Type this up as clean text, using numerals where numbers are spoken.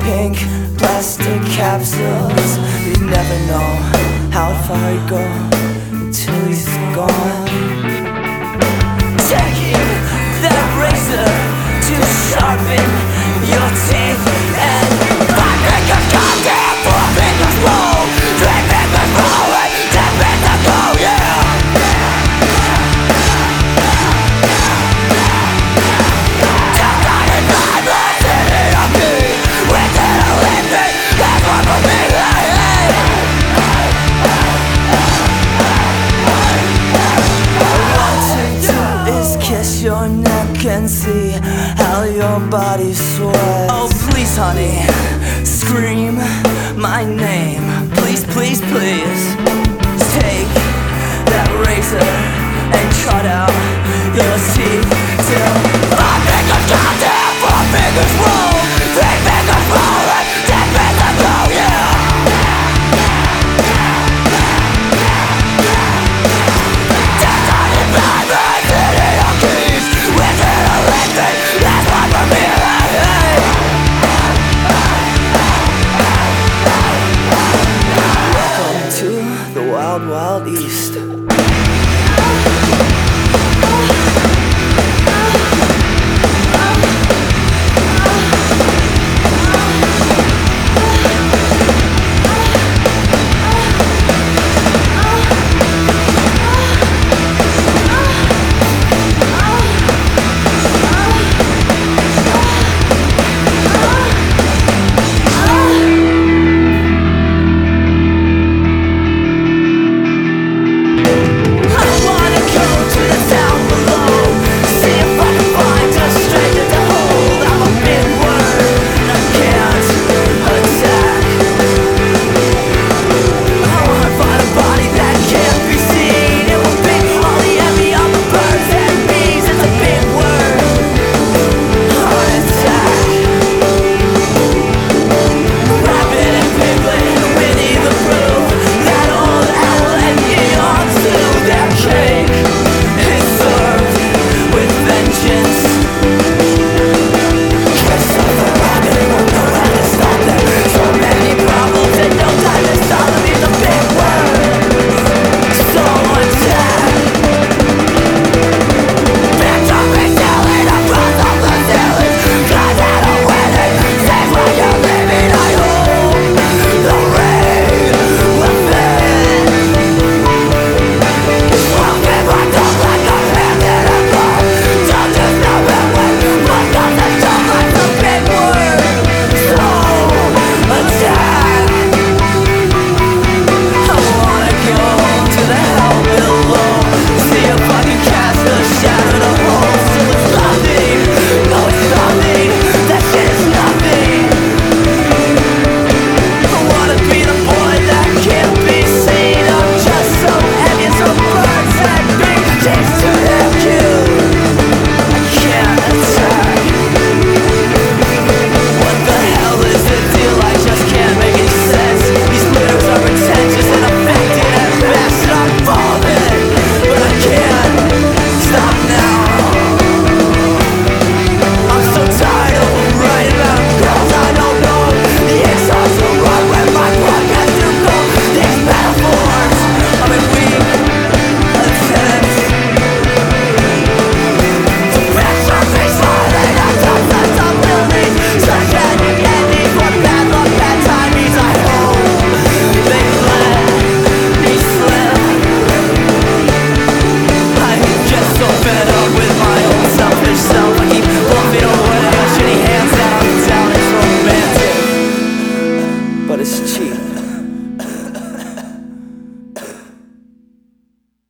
pink plastic capsules. You never know how far you go until he's gone. Taking that razor to sharpen your teeth and 5 fingers come down, 4 fingers roll, 3 fingers roll, and 10 fingers go, yeah. Kiss your neck and see how your body sweats. Oh please honey, scream my name. Please, please, please. Take that razor and cut out your